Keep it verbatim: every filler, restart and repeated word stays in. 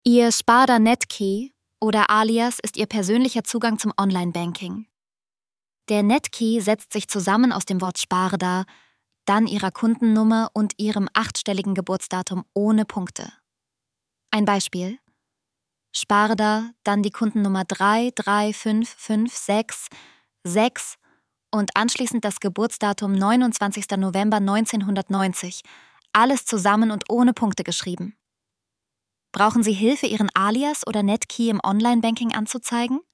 Ihr Sparda-Netkey oder Alias ist Ihr persönlicher Zugang zum Online-Banking. Der Netkey setzt sich zusammen aus dem Wort Sparda, dann Ihrer Kundennummer und Ihrem achtstelligen Geburtsdatum ohne Punkte. Ein Beispiel: Sparda, dann die Kundennummer drei drei fünf fünf sechs sechs und anschließend das Geburtsdatum neunundzwanzigster November neunzehnhundertneunzig, alles zusammen und ohne Punkte geschrieben. Brauchen Sie Hilfe, Ihren Alias oder Netkey im Online-Banking anzuzeigen?